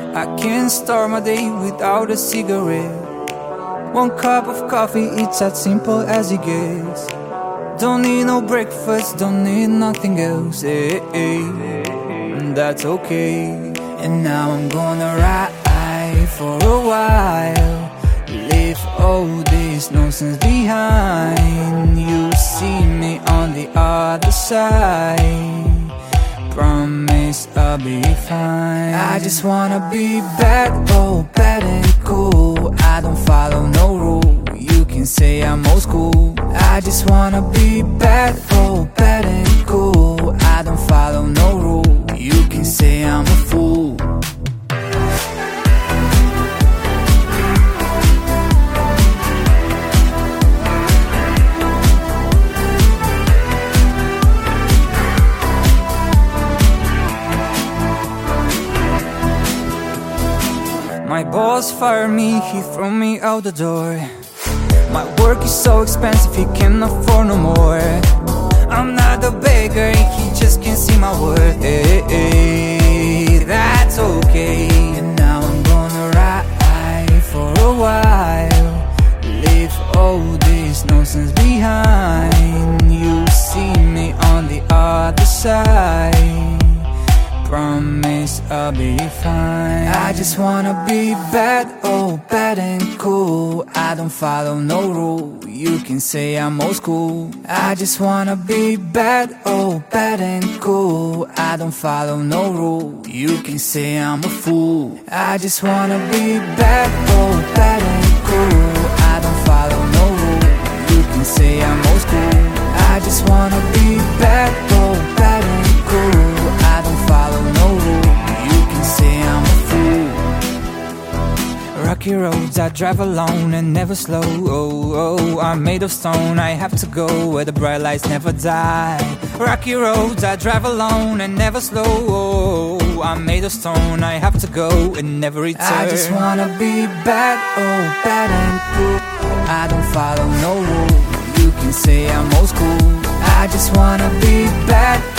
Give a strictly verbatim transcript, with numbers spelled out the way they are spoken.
I can't start my day without a cigarette. One cup of coffee, it's as simple as it gets. Don't need no breakfast, don't need nothing else. Hey, hey, that's okay. And now I'm gonna ride for a while, leave all this nonsense behind. You see me on the other side, promise I'll be fine. I just wanna be bad, oh bad and cool. I don't follow no rule, you can say I'm old school. I just wanna be bad, oh bad and cool. I don't follow no rule, you can say I'm a fool. My boss fired me, he threw me out the door. My work is so expensive, he can't afford no more. I'm not a beggar, he just can't see my worth. Hey, hey, that's okay. And now I'm gonna ride for a while, leave all this nonsense behind. You see me on the other side, promise I'll be fine. I just wanna be bad, oh bad and cool. I don't follow no rule, you can say I'm old school. I just wanna be bad, oh bad and cool. I don't follow no rule, you can say I'm a fool. I just wanna be bad, oh bad and cool. I don't follow no rule, you can say I'm old school. I just wanna be bad, oh bad and cool. I don't follow no rule, you can say I'm a fool. Rocky roads I drive alone and never slow. Oh, oh, I'm made of stone, I have to go where the bright lights never die. Rocky roads I drive alone and never slow. Oh, I'm made of stone, I have to go and never return. I just wanna be bad, oh bad and cool. I don't follow no rule, you can say I'm old school. I just wanna be bad,